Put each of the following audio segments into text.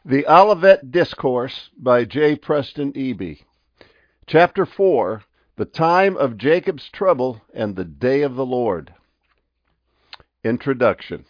The Olivet Discourse by J. Preston Eby. Chapter 4, The Time of Jacob's Trouble and the Day of the Lord. Introduction.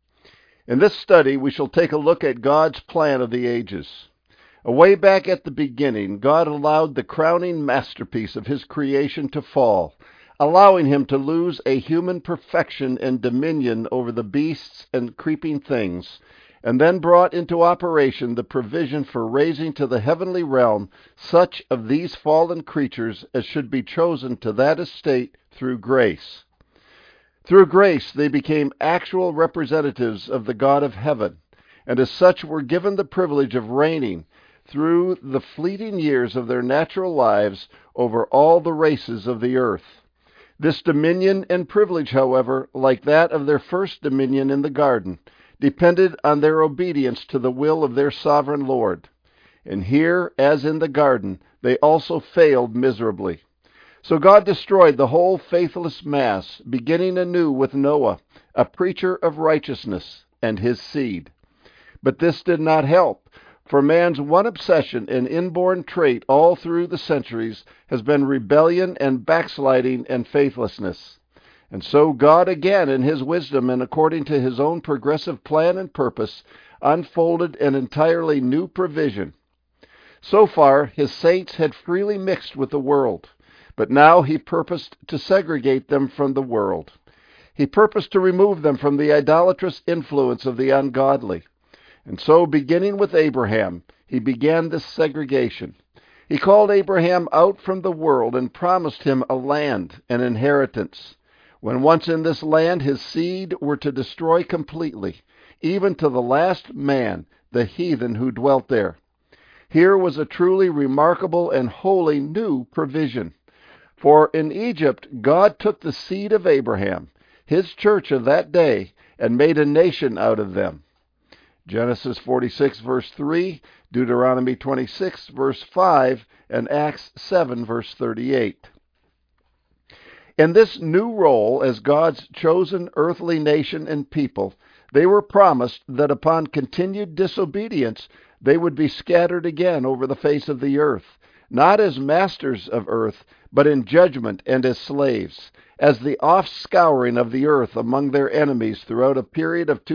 In this study, we shall take a look at God's plan of the ages. Away back at the beginning, God allowed the crowning masterpiece of His creation to fall, allowing Him to lose a human perfection and dominion over the beasts and creeping things, and then brought into operation the provision for raising to the heavenly realm such of these fallen creatures as should be chosen to that estate through grace. Through grace they became actual representatives of the God of heaven, and as such were given the privilege of reigning through the fleeting years of their natural lives over all the races of the earth. This dominion and privilege, however, like that of their first dominion in the garden, depended on their obedience to the will of their sovereign Lord. And here, as in the garden, they also failed miserably. So God destroyed the whole faithless mass, beginning anew with Noah, a preacher of righteousness, and his seed. But this did not help, for man's one obsession and inborn trait all through the centuries has been rebellion and backsliding and faithlessness. And so God again, in His wisdom and according to His own progressive plan and purpose, unfolded an entirely new provision. So far, His saints had freely mixed with the world, but now He purposed to segregate them from the world. He purposed to remove them from the idolatrous influence of the ungodly. And so, beginning with Abraham, He began this segregation. He called Abraham out from the world and promised him a land, an inheritance. When once in this land, his seed were to destroy completely, even to the last man, the heathen who dwelt there. Here was a truly remarkable and wholly new provision. For in Egypt, God took the seed of Abraham, His church of that day, and made a nation out of them. Genesis 46, verse 3, Deuteronomy 26, verse 5, and Acts 7, verse 38. In this new role as God's chosen earthly nation and people, they were promised that upon continued disobedience, they would be scattered again over the face of the earth, not as masters of earth, but in judgment and as slaves, as the offscouring of the earth among their enemies throughout a period of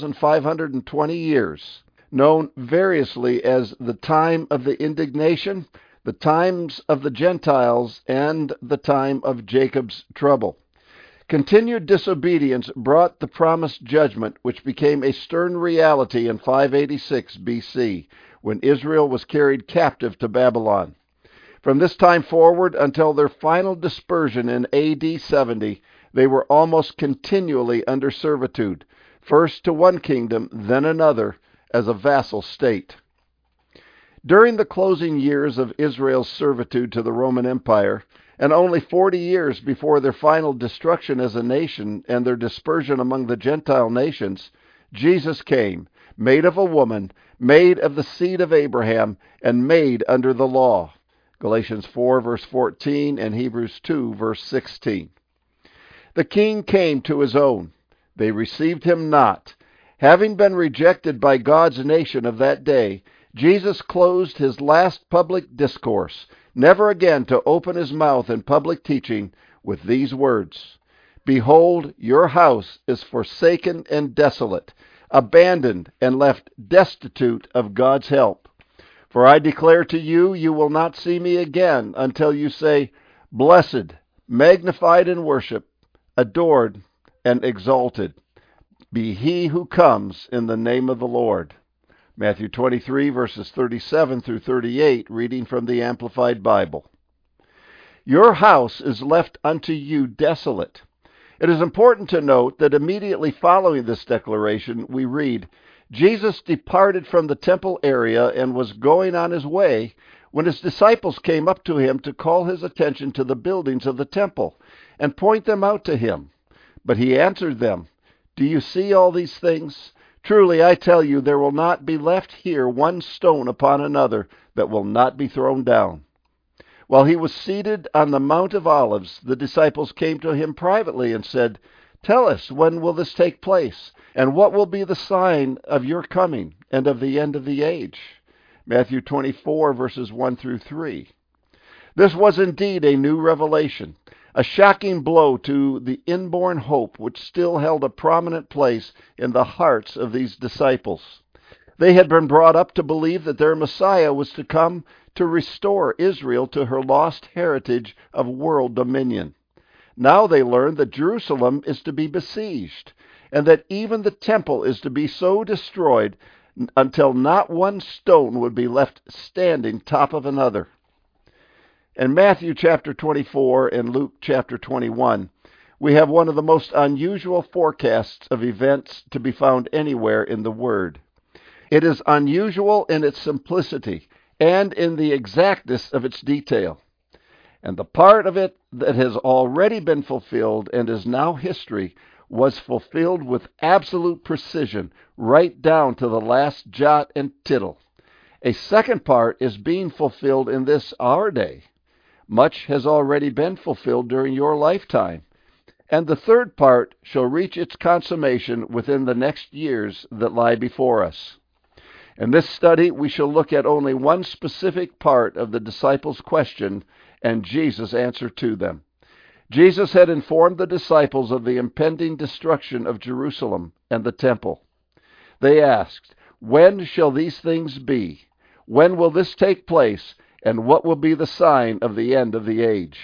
2,520 years, known variously as the time of the indignation, the times of the Gentiles, and the time of Jacob's trouble. Continued disobedience brought the promised judgment, which became a stern reality in 586 BC, when Israel was carried captive to Babylon. From this time forward until their final dispersion in AD 70, they were almost continually under servitude, first to one kingdom, then another, as a vassal state. During the closing years of Israel's servitude to the Roman Empire, and only 40 years before their final destruction as a nation and their dispersion among the Gentile nations, Jesus came, made of a woman, made of the seed of Abraham, and made under the law. Galatians 4, verse 14, and Hebrews 2, verse 16. The King came to His own. They received Him not. Having been rejected by God's nation of that day, Jesus closed His last public discourse, never again to open His mouth in public teaching, with these words, "Behold, your house is forsaken and desolate, abandoned and left destitute of God's help. For I declare to you, you will not see me again until you say, Blessed, magnified and worshiped, adored and exalted be He who comes in the name of the Lord." Matthew 23, verses 37 through 38, reading from the Amplified Bible. Your house is left unto you desolate. It is important to note that immediately following this declaration, we read, Jesus departed from the temple area and was going on His way when His disciples came up to Him to call His attention to the buildings of the temple and point them out to Him. But He answered them, "Do you see all these things? Truly, I tell you, there will not be left here one stone upon another that will not be thrown down." While He was seated on the Mount of Olives, the disciples came to Him privately and said, Tell us, when will this take place? And what will be the sign of your coming and of the end of the age? Matthew 24, verses 1 through 3. This was indeed a new revelation, a shocking blow to the inborn hope which still held a prominent place in the hearts of these disciples. They had been brought up to believe that their Messiah was to come to restore Israel to her lost heritage of world dominion. Now they learn that Jerusalem is to be besieged, and that even the temple is to be so destroyed until not one stone would be left standing top of another. In Matthew chapter 24 and Luke chapter 21, we have one of the most unusual forecasts of events to be found anywhere in the Word. It is unusual in its simplicity and in the exactness of its detail. And the part of it that has already been fulfilled and is now history was fulfilled with absolute precision, right down to the last jot and tittle. A second part is being fulfilled in this our day. Much has already been fulfilled during your lifetime. And the third part shall reach its consummation within the next years that lie before us. In this study, we shall look at only one specific part of the disciples' question and Jesus' answer to them. Jesus had informed the disciples of the impending destruction of Jerusalem and the temple. They asked, "When shall these things be? When will this take place? And what will be the sign of the end of the age?"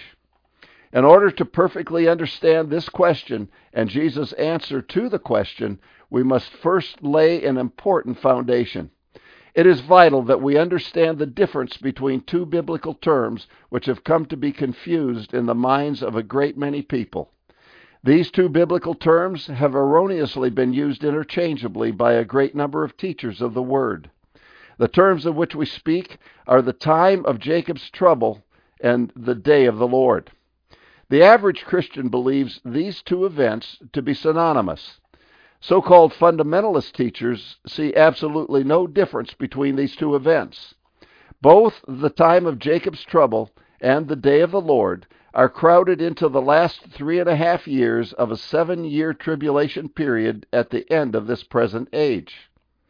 In order to perfectly understand this question and Jesus' answer to the question, we must first lay an important foundation. It is vital that we understand the difference between two biblical terms which have come to be confused in the minds of a great many people. These two biblical terms have erroneously been used interchangeably by a great number of teachers of the Word. The terms of which we speak are the time of Jacob's trouble and the day of the Lord. The average Christian believes these two events to be synonymous. So-called fundamentalist teachers see absolutely no difference between these two events. Both the time of Jacob's trouble and the day of the Lord are crowded into the last 3.5 years of a 7-year tribulation period at the end of this present age.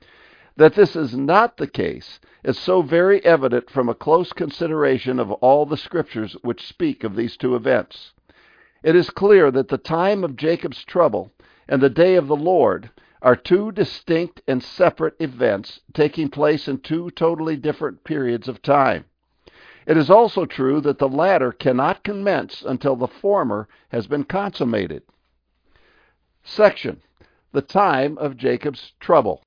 That this is not the case is so very evident from a close consideration of all the scriptures which speak of these two events. It is clear that the time of Jacob's trouble and the day of the Lord are two distinct and separate events taking place in two totally different periods of time. It is also true that the latter cannot commence until the former has been consummated. Section: the time of Jacob's trouble.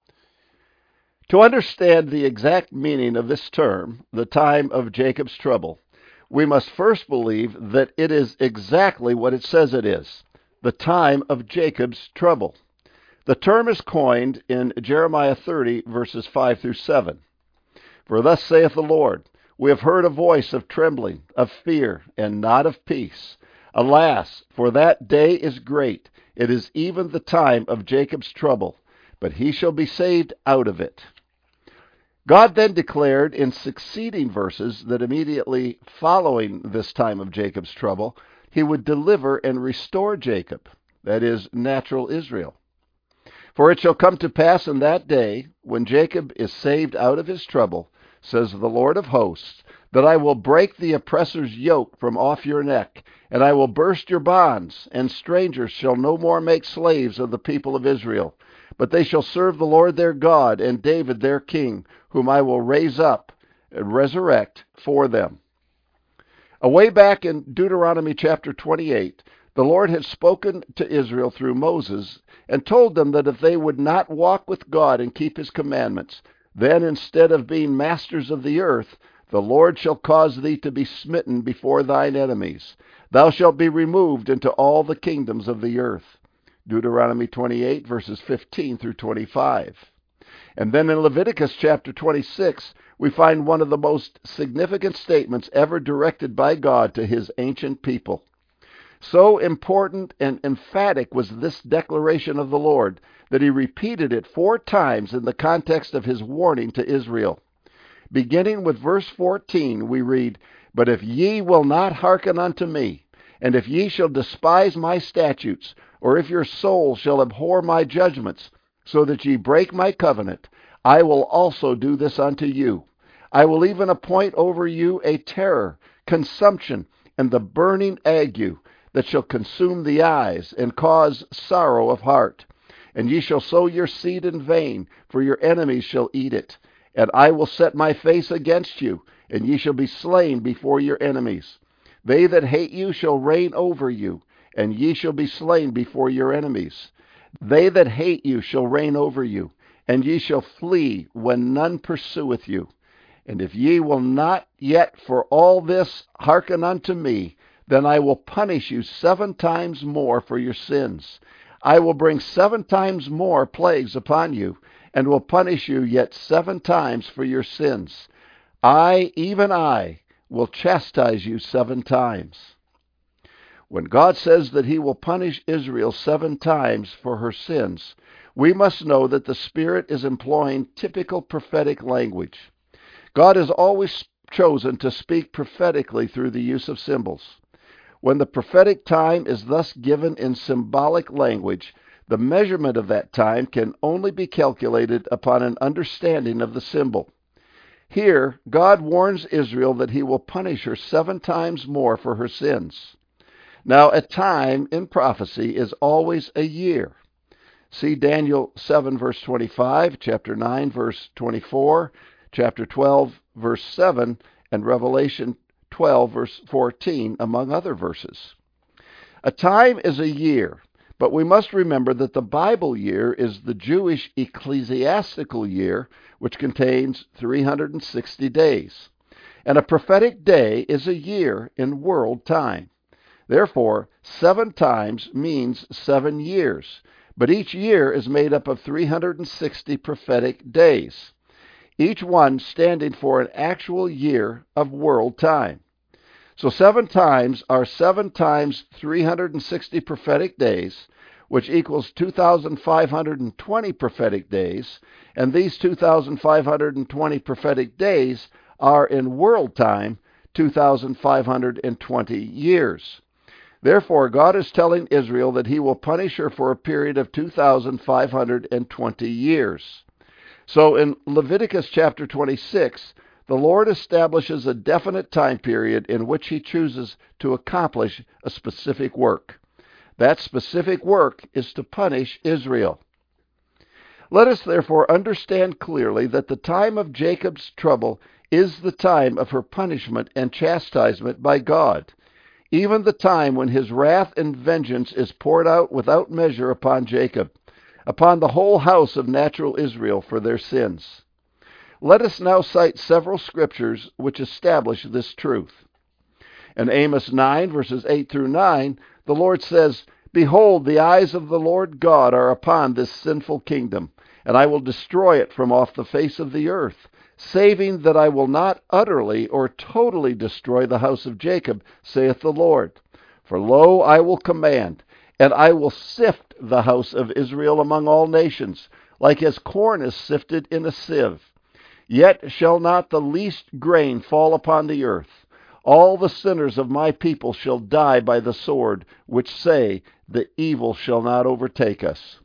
To understand the exact meaning of this term, the time of Jacob's trouble, we must first believe that it is exactly what it says it is, the time of Jacob's trouble. The term is coined in Jeremiah 30, verses 5 through 7. "For thus saith the Lord, we have heard a voice of trembling, of fear, and not of peace. Alas, for that day is great, it is even the time of Jacob's trouble, but he shall be saved out of it." God then declared in succeeding verses that immediately following this time of Jacob's trouble, he would deliver and restore Jacob, that is, natural Israel. "For it shall come to pass in that day, when Jacob is saved out of his trouble, says the Lord of hosts, that I will break the oppressor's yoke from off your neck, and I will burst your bonds, and strangers shall no more make slaves of the people of Israel. But they shall serve the Lord their God, and David their king, whom I will raise up and resurrect for them." Away back in Deuteronomy chapter 28, the Lord had spoken to Israel through Moses and told them that if they would not walk with God and keep his commandments, then instead of being masters of the earth, the Lord shall cause thee to be smitten before thine enemies. Thou shalt be removed into all the kingdoms of the earth. Deuteronomy 28, verses 15 through 25. And then in Leviticus chapter 26, we find one of the most significant statements ever directed by God to his ancient people. So important and emphatic was this declaration of the Lord that he repeated it 4 times in the context of his warning to Israel. Beginning with verse 14, we read, "But if ye will not hearken unto me, and if ye shall despise my statutes, or if your soul shall abhor my judgments, so that ye break my covenant, I will also do this unto you. I will even appoint over you a terror, consumption, and the burning ague, that shall consume the eyes, and cause sorrow of heart. And ye shall sow your seed in vain, for your enemies shall eat it. And I will set my face against you, and ye shall be slain before your enemies. They that hate you shall reign over you, and ye shall be slain before your enemies. They that hate you shall reign over you, and ye shall flee when none pursueth you. And if ye will not yet for all this hearken unto me, then I will punish you 7 times more for your sins. I will bring 7 times more plagues upon you, and will punish you yet 7 times for your sins. I, even I, will chastise you 7 times. When God says that he will punish Israel 7 times for her sins, we must know that the Spirit is employing typical prophetic language. God has always chosen to speak prophetically through the use of symbols. When the prophetic time is thus given in symbolic language, the measurement of that time can only be calculated upon an understanding of the symbol. Here, God warns Israel that he will punish her 7 times more for her sins. Now, a time in prophecy is always a year. See Daniel 7, verse 25, chapter 9, verse 24, chapter 12, verse 7, and Revelation 12, verse 14, among other verses. A time is a year, but we must remember that the Bible year is the Jewish ecclesiastical year, which contains 360 days. And a prophetic day is a year in world time. Therefore, 7 times means 7 years, but each year is made up of 360 prophetic days, each one standing for an actual year of world time. So 7 times are 7 times 360 prophetic days, which equals 2,520 prophetic days, and these 2,520 prophetic days are in world time 2,520 years. Therefore, God is telling Israel that he will punish her for a period of 2,520 years. So in Leviticus chapter 26, the Lord establishes a definite time period in which he chooses to accomplish a specific work. That specific work is to punish Israel. Let us therefore understand clearly that the time of Jacob's trouble is the time of her punishment and chastisement by God, even the time when his wrath and vengeance is poured out without measure upon Jacob, upon the whole house of natural Israel for their sins. Let us now cite several scriptures which establish this truth. In Amos 9, verses 8 through 9, the Lord says, Behold, the eyes of the Lord God are upon this sinful kingdom, and I will destroy it from off the face of the earth, saving that I will not utterly or totally destroy the house of Jacob, saith the Lord. For lo, I will command, and I will sift the house of Israel among all nations, like as corn is sifted in a sieve. Yet shall not the least grain fall upon the earth. All the sinners of my people shall die by the sword, which say, The evil shall not overtake us.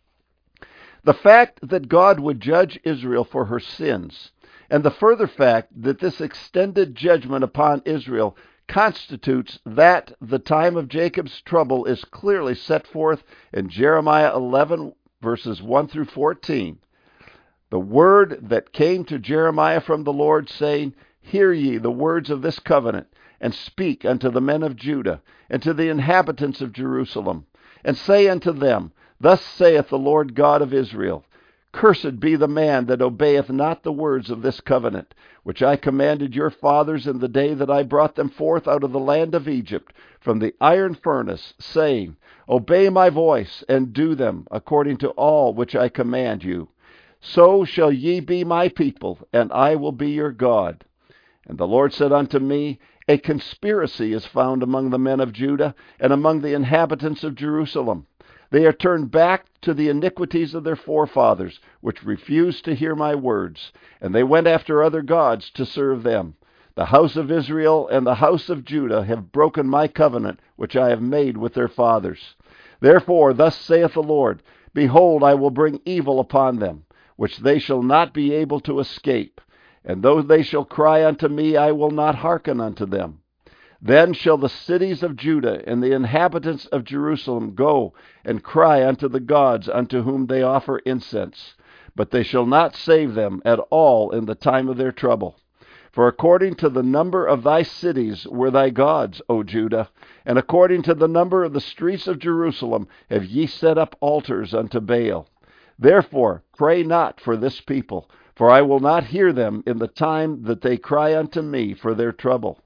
The fact that God would judge Israel for her sins, and the further fact that this extended judgment upon Israel constitutes that the time of Jacob's trouble is clearly set forth in Jeremiah 11, verses 1 through 14. The word that came to Jeremiah from the Lord, saying, Hear ye the words of this covenant, and speak unto the men of Judah, and to the inhabitants of Jerusalem, and say unto them, Thus saith the Lord God of Israel, Cursed be the man that obeyeth not the words of this covenant, which I commanded your fathers in the day that I brought them forth out of the land of Egypt, from the iron furnace, saying, Obey my voice, and do them, according to all which I command you. So shall ye be my people, and I will be your God. And the Lord said unto me, A conspiracy is found among the men of Judah, and among the inhabitants of Jerusalem. They are turned back to the iniquities of their forefathers, which refused to hear my words, and they went after other gods to serve them. The house of Israel and the house of Judah have broken my covenant, which I have made with their fathers. Therefore, thus saith the Lord, Behold, I will bring evil upon them, which they shall not be able to escape. And though they shall cry unto me, I will not hearken unto them. Then shall the cities of Judah and the inhabitants of Jerusalem go and cry unto the gods unto whom they offer incense. But they shall not save them at all in the time of their trouble. For according to the number of thy cities were thy gods, O Judah, and according to the number of the streets of Jerusalem have ye set up altars unto Baal. Therefore pray not for this people, for I will not hear them in the time that they cry unto me for their trouble.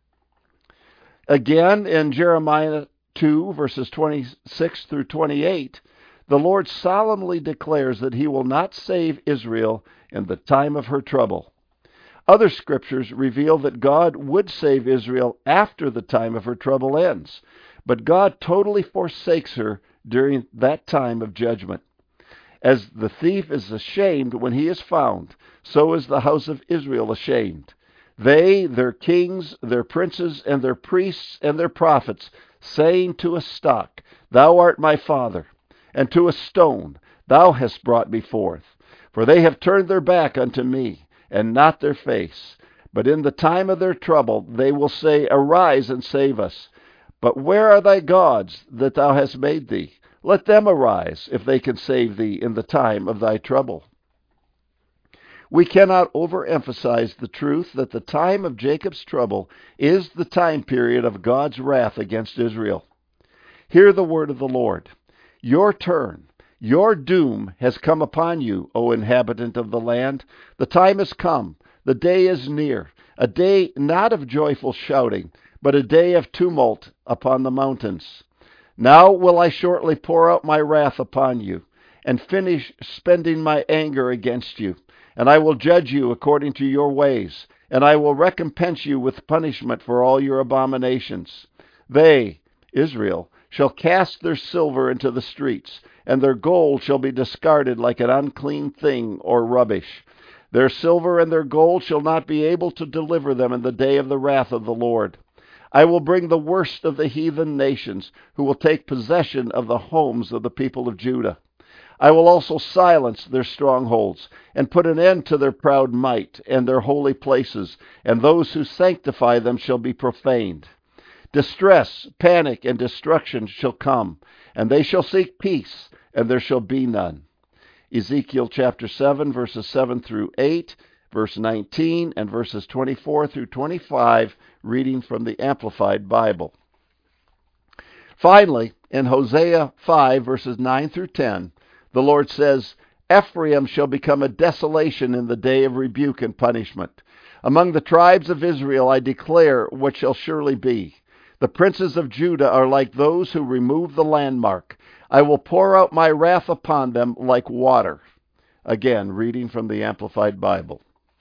Again, in Jeremiah 2, verses 26 through 28, the Lord solemnly declares that he will not save Israel in the time of her trouble. Other scriptures reveal that God would save Israel after the time of her trouble ends, but God totally forsakes her during that time of judgment. As the thief is ashamed when he is found, so is the house of Israel ashamed. They, their kings, their princes, and their priests, and their prophets, saying to a stock, Thou art my father, and to a stone, Thou hast brought me forth. For they have turned their back unto me, and not their face. But in the time of their trouble they will say, Arise and save us. But where are thy gods that thou hast made thee? Let them arise, if they can save thee in the time of thy trouble. We cannot overemphasize the truth that the time of Jacob's trouble is the time period of God's wrath against Israel. Hear the word of the Lord. Your turn, your doom has come upon you, O inhabitant of the land. The time is come, the day is near, a day not of joyful shouting, but a day of tumult upon the mountains. Now will I shortly pour out my wrath upon you, and finish spending my anger against you. And I will judge you according to your ways, and I will recompense you with punishment for all your abominations. They, Israel, shall cast their silver into the streets, and their gold shall be discarded like an unclean thing or rubbish. Their silver and their gold shall not be able to deliver them in the day of the wrath of the Lord. I will bring the worst of the heathen nations, who will take possession of the homes of the people of Judah. I will also silence their strongholds, and put an end to their proud might and their holy places, and those who sanctify them shall be profaned. Distress, panic, and destruction shall come, and they shall seek peace, and there shall be none. Ezekiel chapter 7, verses 7 through 8, verse 19, and verses 24 through 25, reading from the Amplified Bible. Finally, in Hosea 5, verses 9 through 10, the Lord says, Ephraim shall become a desolation in the day of rebuke and punishment. Among the tribes of Israel I declare what shall surely be. The princes of Judah are like those who remove the landmark. I will pour out my wrath upon them like water. Again, reading from the Amplified Bible.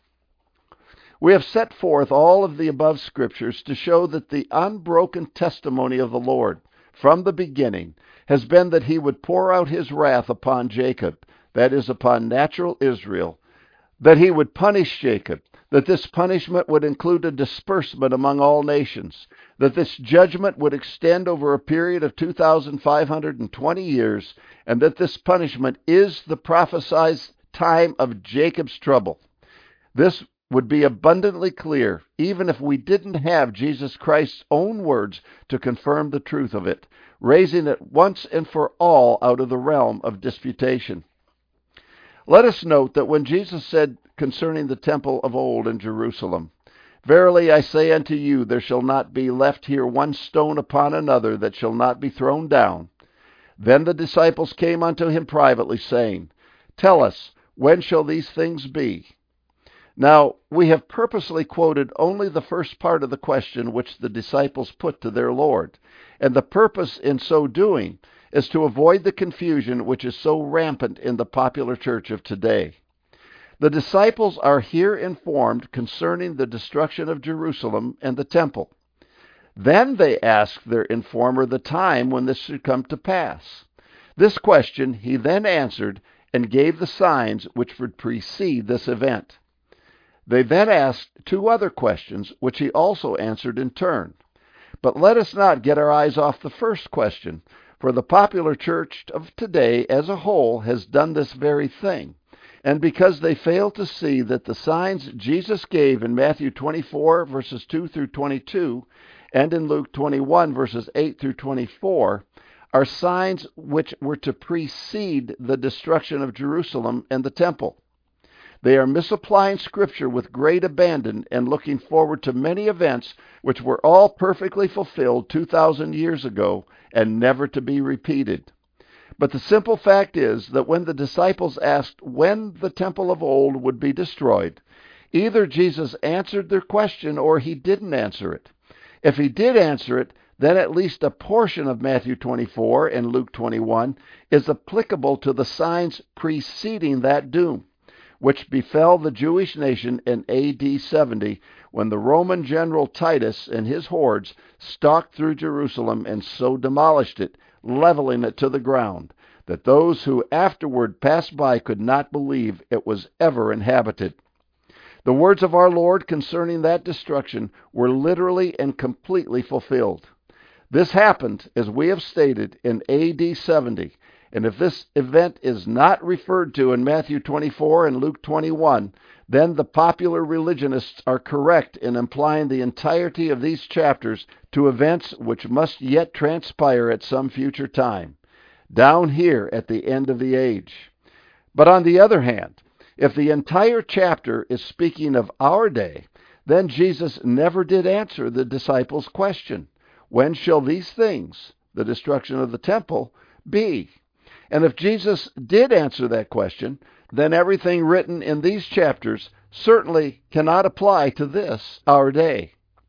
We have set forth all of the above scriptures to show that the unbroken testimony of the Lord from the beginning has been that he would pour out his wrath upon Jacob, that is, upon natural Israel, that he would punish Jacob, that this punishment would include a disbursement among all nations, that this judgment would extend over a period of 2,520 years, and that this punishment is the prophesied time of Jacob's trouble. This would be abundantly clear, even if we didn't have Jesus Christ's own words to confirm the truth of it, raising it once and for all out of the realm of disputation. Let us note that when Jesus said concerning the temple of old in Jerusalem, Verily I say unto you, there shall not be left here one stone upon another that shall not be thrown down. Then the disciples came unto him privately, saying, Tell us, when shall these things be? Now, we have purposely quoted only the first part of the question which the disciples put to their Lord, and the purpose in so doing is to avoid the confusion which is so rampant in the popular church of today. The disciples are here informed concerning the destruction of Jerusalem and the temple. Then they ask their informer the time when this should come to pass. This question he then answered and gave the signs which would precede this event. They then asked two other questions, which he also answered in turn. But let us not get our eyes off the first question, For the popular church of today as a whole has done this very thing. And because they fail to see that the signs Jesus gave in Matthew 24, verses 2 through 22, and in Luke 21, verses 8 through 24, are signs which were to precede the destruction of Jerusalem and the temple. They are misapplying Scripture with great abandon and looking forward to many events which were all perfectly fulfilled 2,000 years ago and never to be repeated. But the simple fact is that when the disciples asked when the temple of old would be destroyed, either Jesus answered their question or he didn't answer it. If he did answer it, then at least a portion of Matthew 24 and Luke 21 is applicable to the signs preceding that doom, which befell the Jewish nation in A.D. 70 when the Roman general Titus and his hordes stalked through Jerusalem and so demolished it, leveling it to the ground, that those who afterward passed by could not believe it was ever inhabited. The words of our Lord concerning that destruction were literally and completely fulfilled. This happened, as we have stated, in A.D. 70, and if this event is not referred to in Matthew 24 and Luke 21, then the popular religionists are correct in implying the entirety of these chapters to events which must yet transpire at some future time, down here at the end of the age. But on the other hand, if the entire chapter is speaking of our day, then Jesus never did answer the disciples' question, when shall these things, the destruction of the temple, be? And if Jesus did answer that question, then everything written in these chapters certainly cannot apply to this, our day.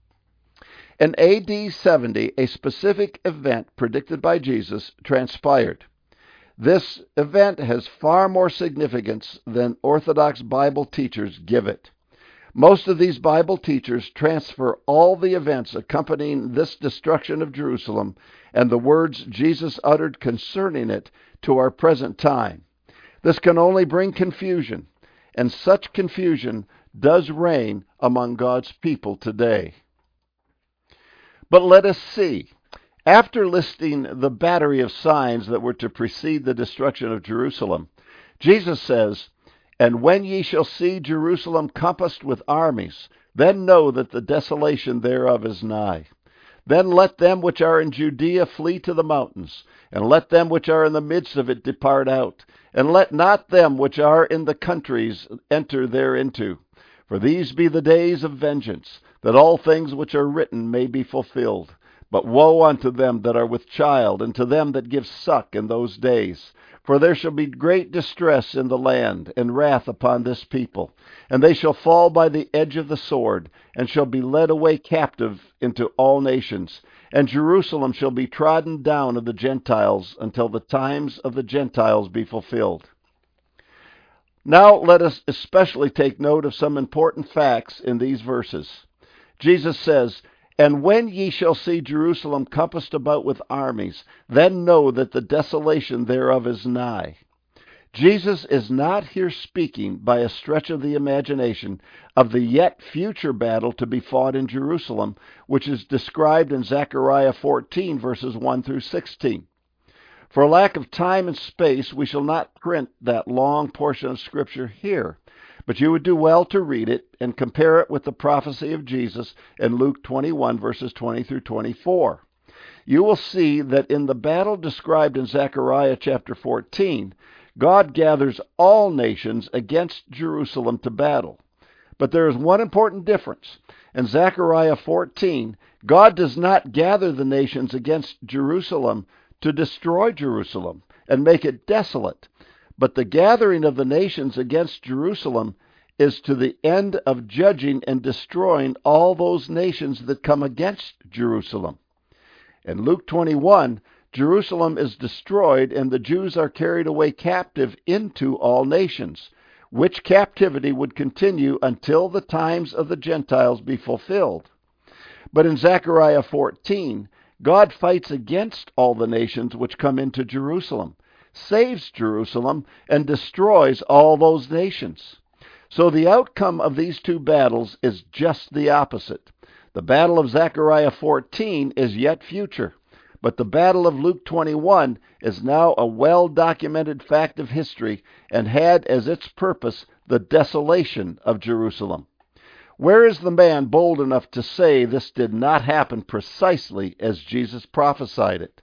In A.D. 70, a specific event predicted by Jesus transpired. This event has far more significance than Orthodox Bible teachers give it. Most of these Bible teachers transfer all the events accompanying this destruction of Jerusalem and the words Jesus uttered concerning it to our present time. This can only bring confusion, and such confusion does reign among God's people today. But let us see. After listing the battery of signs that were to precede the destruction of Jerusalem, Jesus says, "And when ye shall see Jerusalem compassed with armies, then know that the desolation thereof is nigh. Then let them which are in Judea flee to the mountains, and let them which are in the midst of it depart out, and let not them which are in the countries enter thereinto. For these be the days of vengeance, that all things which are written may be fulfilled. But woe unto them that are with child, and to them that give suck in those days. For there shall be great distress in the land, and wrath upon this people. And they shall fall by the edge of the sword, and shall be led away captive into all nations. And Jerusalem shall be trodden down of the Gentiles, until the times of the Gentiles be fulfilled." Now let us especially take note of some important facts in these verses. Jesus says, "And when ye shall see Jerusalem compassed about with armies, then know that the desolation thereof is nigh." Jesus is not here speaking, by a stretch of the imagination, of the yet future battle to be fought in Jerusalem, which is described in Zechariah 14, verses 1 through 16. For lack of time and space, we shall not print that long portion of Scripture here, but you would do well to read it and compare it with the prophecy of Jesus in Luke 21, verses 20 through 24. You will see that in the battle described in Zechariah chapter 14, God gathers all nations against Jerusalem to battle. But there is one important difference. In Zechariah 14, God does not gather the nations against Jerusalem to destroy Jerusalem and make it desolate. But the gathering of the nations against Jerusalem is to the end of judging and destroying all those nations that come against Jerusalem. In Luke 21, Jerusalem is destroyed and the Jews are carried away captive into all nations, which captivity would continue until the times of the Gentiles be fulfilled. But in Zechariah 14, God fights against all the nations which come into Jerusalem, saves Jerusalem, and destroys all those nations. So the outcome of these two battles is just the opposite. The battle of Zechariah 14 is yet future, But the battle of Luke 21 is now a well-documented fact of history and had as its purpose the desolation of Jerusalem. Where is the man bold enough to say this did not happen precisely as Jesus prophesied it?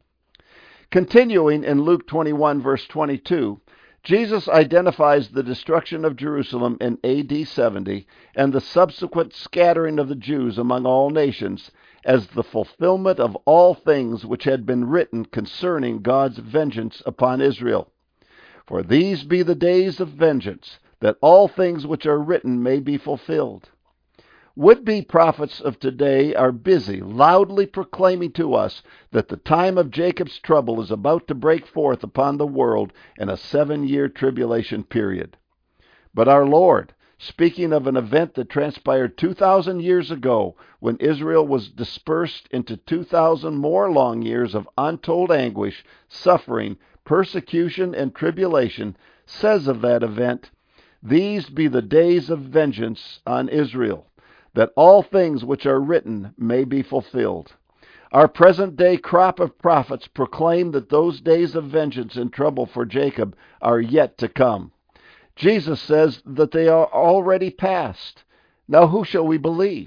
Continuing in Luke 21, verse 22, Jesus identifies the destruction of Jerusalem in AD 70 and the subsequent scattering of the Jews among all nations as the fulfillment of all things which had been written concerning God's vengeance upon Israel. For these be the days of vengeance, that all things which are written may be fulfilled. Would-be prophets of today are busy, loudly proclaiming to us that the time of Jacob's trouble is about to break forth upon the world in a 7-year tribulation period. But our Lord, speaking of an event that transpired 2,000 years ago when Israel was dispersed into 2,000 more long years of untold anguish, suffering, persecution, and tribulation, says of that event, "These be the days of vengeance on Israel, that all things which are written may be fulfilled." Our present-day crop of prophets proclaim that those days of vengeance and trouble for Jacob are yet to come. Jesus says that they are already past. Now who shall we believe?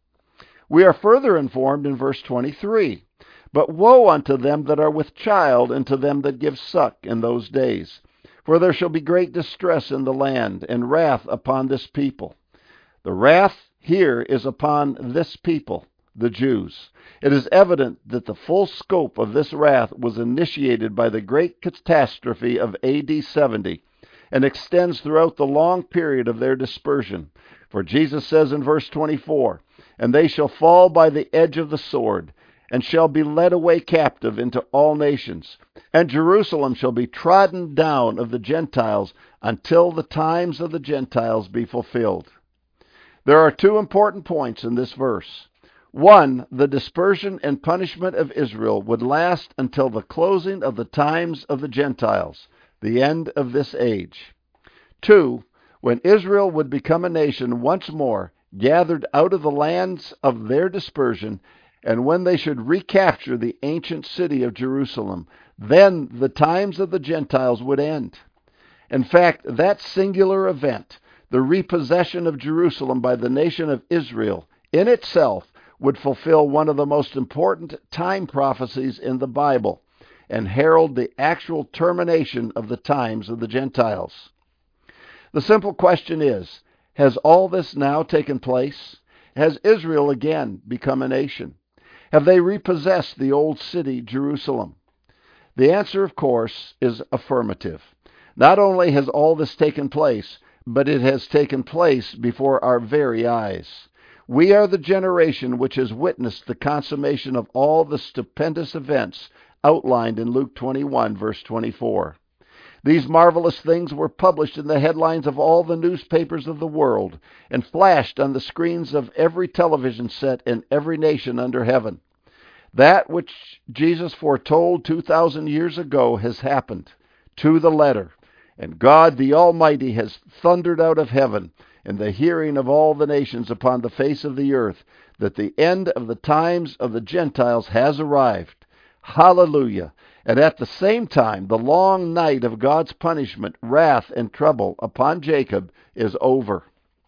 We are further informed in verse 23, "But woe unto them that are with child, and to them that give suck in those days. For there shall be great distress in the land, and wrath upon this people." The wrath here is upon this people, the Jews. It is evident that the full scope of this wrath was initiated by the great catastrophe of AD 70 and extends throughout the long period of their dispersion. For Jesus says in verse 24, "And they shall fall by the edge of the sword, and shall be led away captive into all nations. And Jerusalem shall be trodden down of the Gentiles until the times of the Gentiles be fulfilled." There are two important points in this verse. One, the dispersion and punishment of Israel would last until the closing of the times of the Gentiles, the end of this age. Two, when Israel would become a nation once more, gathered out of the lands of their dispersion, and when they should recapture the ancient city of Jerusalem, then the times of the Gentiles would end. In fact, that singular event, the repossession of Jerusalem by the nation of Israel, in itself would fulfill one of the most important time prophecies in the Bible and herald the actual termination of the times of the Gentiles. The simple question is, has all this now taken place? Has Israel again become a nation? Have they repossessed the old city, Jerusalem? The answer, of course, is affirmative. Not only has all this taken place, but it has taken place before our very eyes. We are the generation which has witnessed the consummation of all the stupendous events outlined in Luke 21, verse 24. These marvelous things were published in the headlines of all the newspapers of the world and flashed on the screens of every television set in every nation under heaven. That which Jesus foretold 2,000 years ago has happened to the letter. And God the Almighty has thundered out of heaven in the hearing of all the nations upon the face of the earth that the end of the times of the Gentiles has arrived. Hallelujah! And at the same time, the long night of God's punishment, wrath, and trouble upon Jacob is over.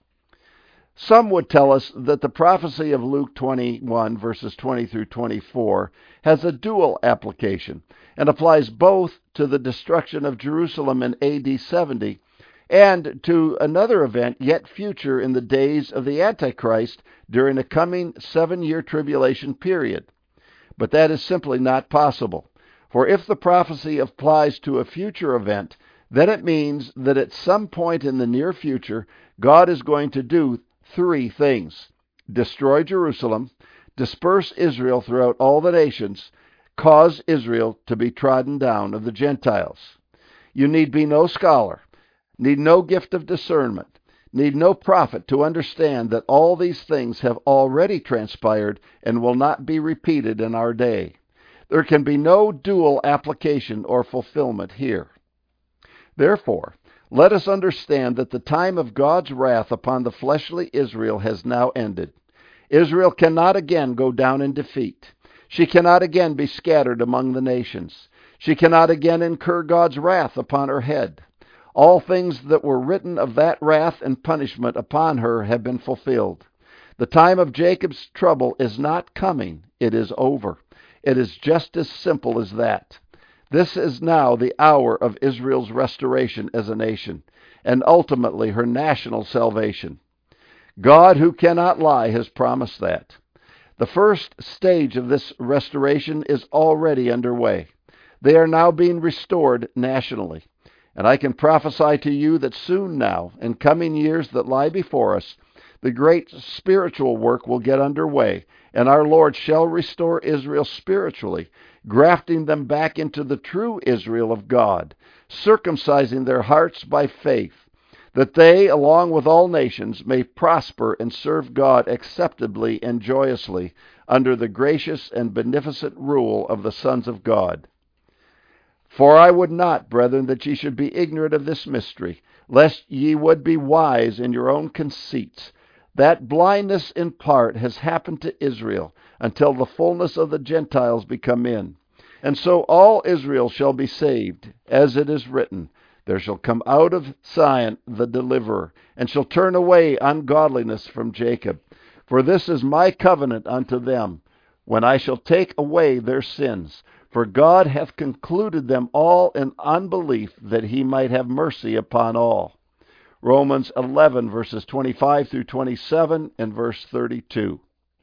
Some would tell us that the prophecy of Luke 21, verses 20 through 24, has a dual application and applies both to the destruction of Jerusalem in AD 70 and to another event yet future in the days of the Antichrist during a coming 7-year tribulation period. But that is simply not possible. For if the prophecy applies to a future event, then it means that at some point in the near future, God is going to do 3 things: destroy Jerusalem, disperse Israel throughout all the nations, cause Israel to be trodden down of the Gentiles. You need be no scholar, need no gift of discernment, need no prophet to understand that all these things have already transpired and will not be repeated in our day. There can be no dual application or fulfillment here. Therefore, let us understand that the time of God's wrath upon the fleshly Israel has now ended. Israel cannot again go down in defeat. She cannot again be scattered among the nations. She cannot again incur God's wrath upon her head. All things that were written of that wrath and punishment upon her have been fulfilled. The time of Jacob's trouble is not coming. It is over. It is just as simple as that. This is now the hour of Israel's restoration as a nation, and ultimately her national salvation. God, who cannot lie, has promised that. The first stage of this restoration is already underway. They are now being restored nationally. And I can prophesy to you that soon now, in coming years that lie before us, the great spiritual work will get underway, and our Lord shall restore Israel spiritually, grafting them back into the true Israel of God, circumcising their hearts by faith, that they, along with all nations, may prosper and serve God acceptably and joyously under the gracious and beneficent rule of the sons of God. For I would not, brethren, that ye should be ignorant of this mystery, lest ye would be wise in your own conceits. That blindness in part has happened to Israel, until the fullness of the Gentiles be come in. And so all Israel shall be saved, as it is written, There shall come out of Zion the deliverer, and shall turn away ungodliness from Jacob. For this is my covenant unto them, when I shall take away their sins. For God hath concluded them all in unbelief, that he might have mercy upon all. Romans 11, verses 25 through 27, and verse 32.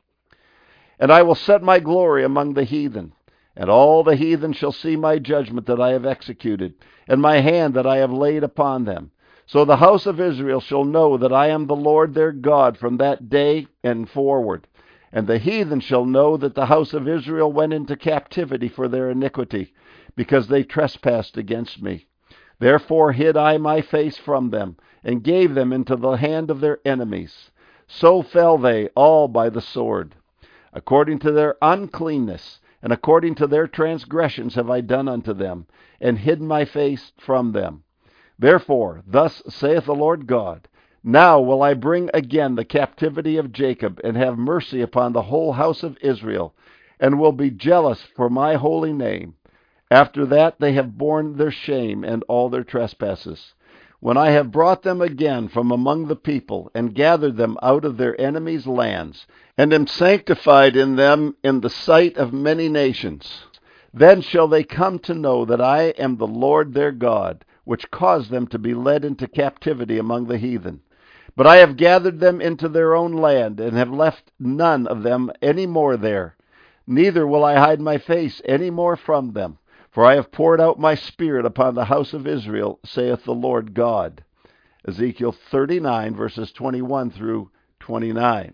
And I will set my glory among the heathen, and all the heathen shall see my judgment that I have executed, and my hand that I have laid upon them. So the house of Israel shall know that I am the Lord their God from that day and forward. And the heathen shall know that the house of Israel went into captivity for their iniquity, because they trespassed against me. Therefore hid I my face from them, and gave them into the hand of their enemies. So fell they all by the sword. According to their uncleanness, and according to their transgressions have I done unto them, and hid my face from them. Therefore, thus saith the Lord God, Now will I bring again the captivity of Jacob, and have mercy upon the whole house of Israel, and will be jealous for my holy name. After that they have borne their shame and all their trespasses. When I have brought them again from among the people, and gathered them out of their enemies' lands, and am sanctified in them in the sight of many nations, then shall they come to know that I am the Lord their God, which caused them to be led into captivity among the heathen. But I have gathered them into their own land, and have left none of them any more there. Neither will I hide my face any more from them. For I have poured out my Spirit upon the house of Israel, saith the Lord God. Ezekiel 39, verses 21 through 29.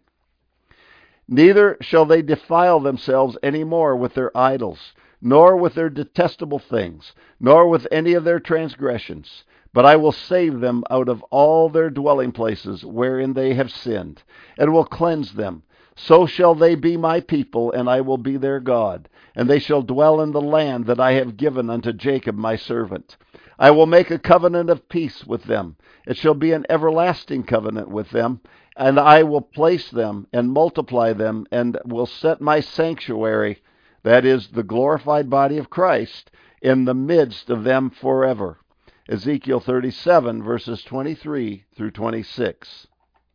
Neither shall they defile themselves any more with their idols, nor with their detestable things, nor with any of their transgressions. But I will save them out of all their dwelling places wherein they have sinned, and will cleanse them. So shall they be my people, and I will be their God. And they shall dwell in the land that I have given unto Jacob my servant. I will make a covenant of peace with them. It shall be an everlasting covenant with them. And I will place them and multiply them, and will set my sanctuary, that is, the glorified body of Christ, in the midst of them forever. Ezekiel 37, verses 23 through 26.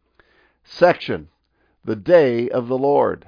Section: The Day of the Lord.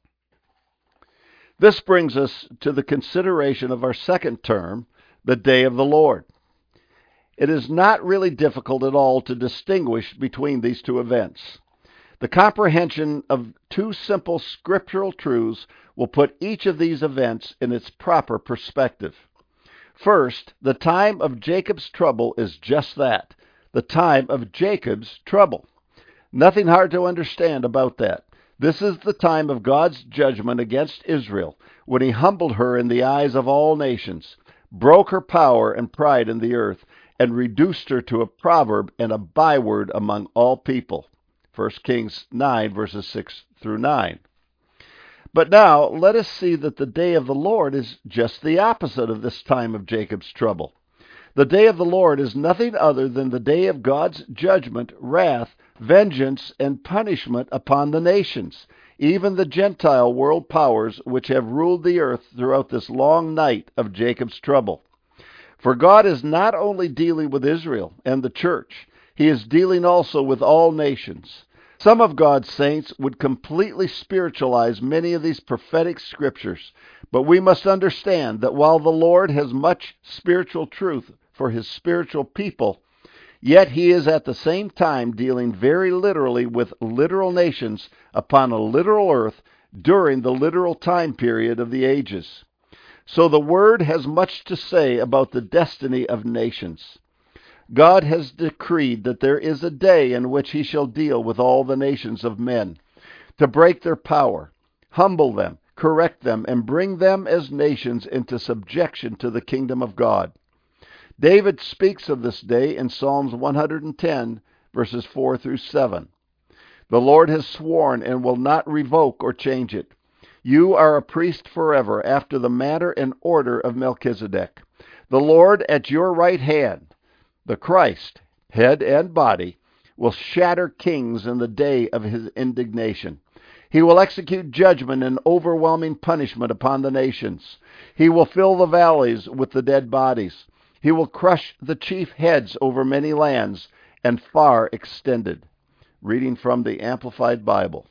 This brings us to the consideration of our second term, the Day of the Lord. It is not really difficult at all to distinguish between these two events. The comprehension of two simple scriptural truths will put each of these events in its proper perspective. First, the time of Jacob's trouble is just that, the time of Jacob's trouble. Nothing hard to understand about that. This is the time of God's judgment against Israel, when he humbled her in the eyes of all nations, broke her power and pride in the earth, and reduced her to a proverb and a byword among all people. 1 Kings 9, verses 6 through 9. But now, let us see that the day of the Lord is just the opposite of this time of Jacob's trouble. The day of the Lord is nothing other than the day of God's judgment, wrath, vengeance, and punishment upon the nations. even the Gentile world powers which have ruled the earth throughout this long night of Jacob's trouble. For God is not only dealing with Israel and the church, he is dealing also with all nations. Some of God's saints would completely spiritualize many of these prophetic scriptures, but we must understand that while the Lord has much spiritual truth for his spiritual people, yet he is at the same time dealing very literally with literal nations upon a literal earth during the literal time period of the ages. So the Word has much to say about the destiny of nations. God has decreed that there is a day in which he shall deal with all the nations of men, to break their power, humble them, correct them, and bring them as nations into subjection to the kingdom of God. David speaks of this day in Psalms 110, verses 4 through 7. The Lord has sworn and will not revoke or change it. You are a priest forever, after the manner and order of Melchizedek. The Lord at your right hand, the Christ, head and body, will shatter kings in the day of his indignation. He will execute judgment and overwhelming punishment upon the nations. He will fill the valleys with the dead bodies. He will crush the chief heads over many lands and far extended. Reading from the Amplified Bible.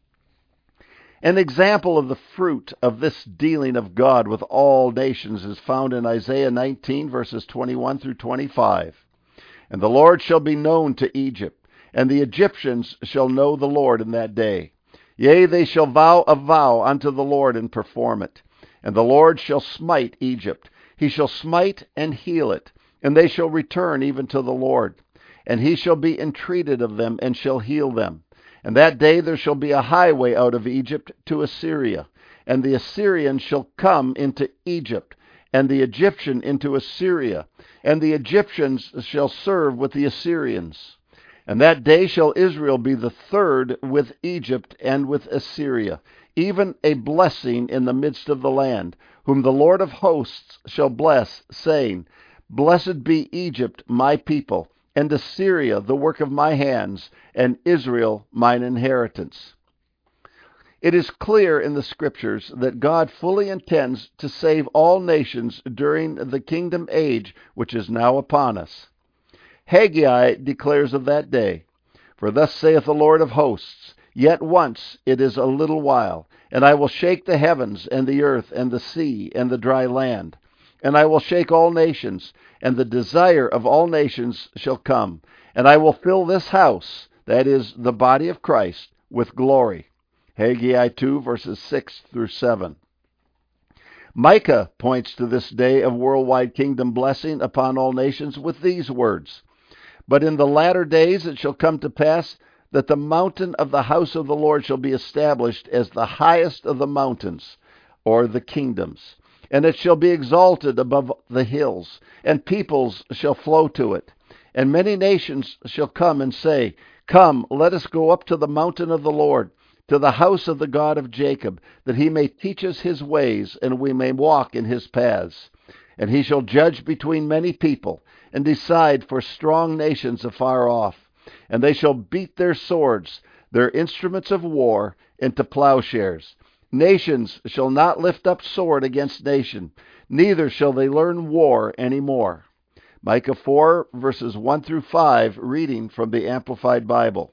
An example of the fruit of this dealing of God with all nations is found in Isaiah 19, verses 21 through 25. And the Lord shall be known to Egypt, and the Egyptians shall know the Lord in that day. Yea, they shall vow a vow unto the Lord and perform it. And the Lord shall smite Egypt. He shall smite and heal it, and they shall return even to the Lord. And he shall be entreated of them, and shall heal them. And that day there shall be a highway out of Egypt to Assyria, and the Assyrian shall come into Egypt, and the Egyptian into Assyria, and the Egyptians shall serve with the Assyrians. And that day shall Israel be the third with Egypt and with Assyria, even a blessing in the midst of the land, whom the Lord of hosts shall bless, saying, Blessed be Egypt, my people, and Assyria, the work of my hands, and Israel, mine inheritance. It is clear in the Scriptures that God fully intends to save all nations during the kingdom age which is now upon us. Haggai declares of that day, For thus saith the Lord of hosts, Yet once it is a little while, and I will shake the heavens, and the earth, and the sea, and the dry land. And I will shake all nations, and the desire of all nations shall come. And I will fill this house, that is, the body of Christ, with glory. Haggai 2, verses 6 through 7. Micah points to this day of worldwide kingdom blessing upon all nations with these words, But in the latter days it shall come to pass that the mountain of the house of the Lord shall be established as the highest of the mountains, or the kingdoms. And it shall be exalted above the hills, and peoples shall flow to it. And many nations shall come and say, Come, let us go up to the mountain of the Lord, to the house of the God of Jacob, that he may teach us his ways, and we may walk in his paths. And he shall judge between many people, and decide for strong nations afar off. And they shall beat their swords, their instruments of war, into plowshares. Nations shall not lift up sword against nation, neither shall they learn war any more. Micah 4, verses 1 through 5, reading from the Amplified Bible.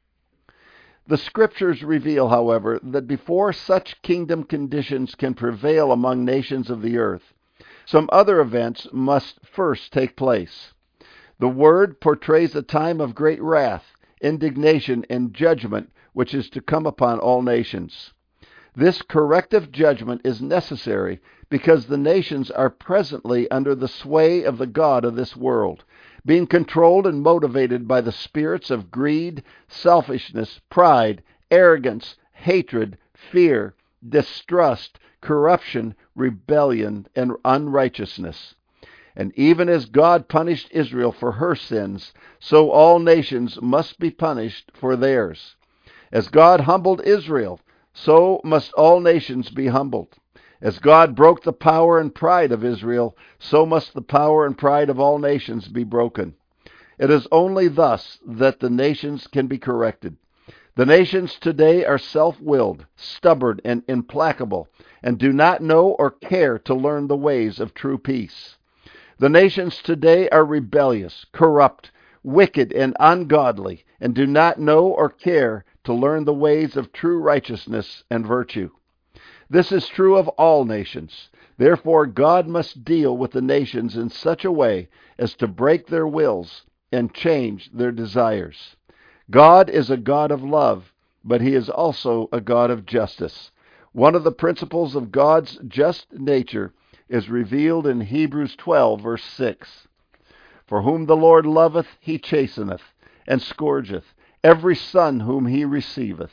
The Scriptures reveal, however, that before such kingdom conditions can prevail among nations of the earth, some other events must first take place. The Word portrays a time of great wrath, indignation, and judgment which is to come upon all nations. This corrective judgment is necessary because the nations are presently under the sway of the god of this world, being controlled and motivated by the spirits of greed, selfishness, pride, arrogance, hatred, fear, distrust, corruption, rebellion, and unrighteousness. And even as God punished Israel for her sins, so all nations must be punished for theirs. As God humbled Israel, so must all nations be humbled. As God broke the power and pride of Israel, so must the power and pride of all nations be broken. It is only thus that the nations can be corrected. The nations today are self-willed, stubborn, and implacable, and do not know or care to learn the ways of true peace. The nations today are rebellious, corrupt, wicked, and ungodly, and do not know or care to learn the ways of true righteousness and virtue. This is true of all nations. Therefore, God must deal with the nations in such a way as to break their wills and change their desires. God is a God of love, but He is also a God of justice. One of the principles of God's just nature is revealed in Hebrews 12, verse 6. For whom the Lord loveth, He chasteneth, and scourgeth every son whom He receiveth.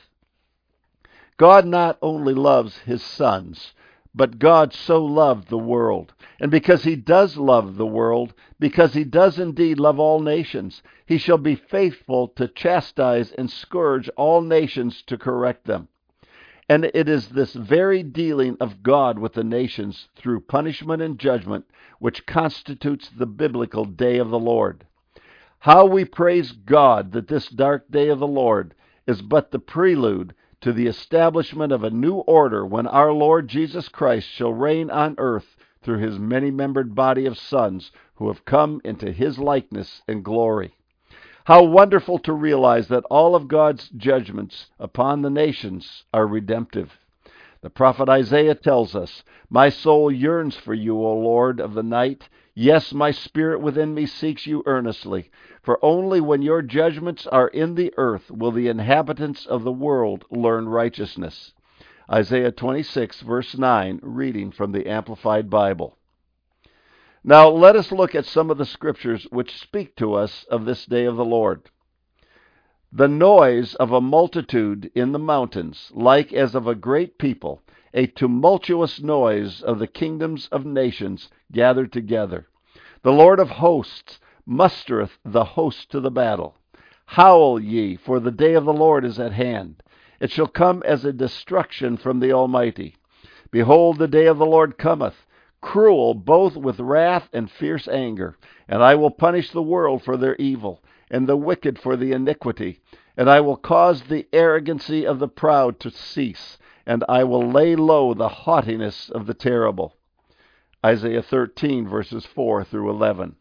God not only loves His sons, but God so loved the world. And because He does love the world, because He does indeed love all nations, He shall be faithful to chastise and scourge all nations to correct them. And it is this very dealing of God with the nations through punishment and judgment which constitutes the biblical day of the Lord. How we praise God that this dark day of the Lord is but the prelude to the establishment of a new order when our Lord Jesus Christ shall reign on earth through His many-membered body of sons who have come into His likeness and glory. How wonderful to realize that all of God's judgments upon the nations are redemptive. The prophet Isaiah tells us, "My soul yearns for you, O Lord, of the night. Yes, my spirit within me seeks you earnestly. For only when your judgments are in the earth will the inhabitants of the world learn righteousness." Isaiah 26, verse 9, reading from the Amplified Bible. Now let us look at some of the scriptures which speak to us of this day of the Lord. The noise of a multitude in the mountains, like as of a great people, a tumultuous noise of the kingdoms of nations gathered together. The Lord of hosts mustereth the host to the battle. Howl ye, for the day of the Lord is at hand. It shall come as a destruction from the Almighty. Behold, the day of the Lord cometh, cruel both with wrath and fierce anger. And I will punish the world for their evil, and the wicked for the iniquity. And I will cause the arrogancy of the proud to cease, and I will lay low the haughtiness of the terrible. Isaiah 13, verses 4 through 11.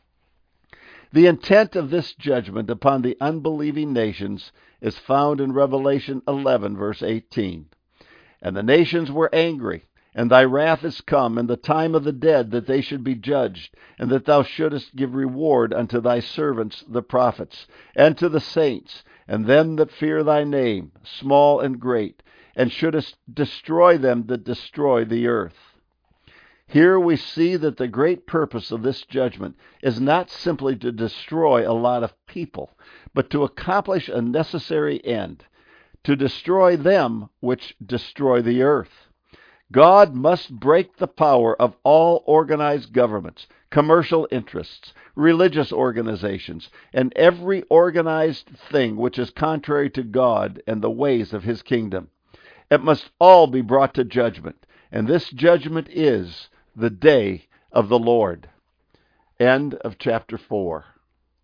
The intent of this judgment upon the unbelieving nations is found in Revelation 11, verse 18. And the nations were angry, and thy wrath is come, and the time of the dead, that they should be judged, and that thou shouldest give reward unto thy servants the prophets, and to the saints, and them that fear thy name, small and great, and shouldest destroy them that destroy the earth. Here we see that the great purpose of this judgment is not simply to destroy a lot of people, but to accomplish a necessary end, to destroy them which destroy the earth. God must break the power of all organized governments, commercial interests, religious organizations, and every organized thing which is contrary to God and the ways of His kingdom. It must all be brought to judgment, and this judgment is the day of the Lord. End of chapter 4.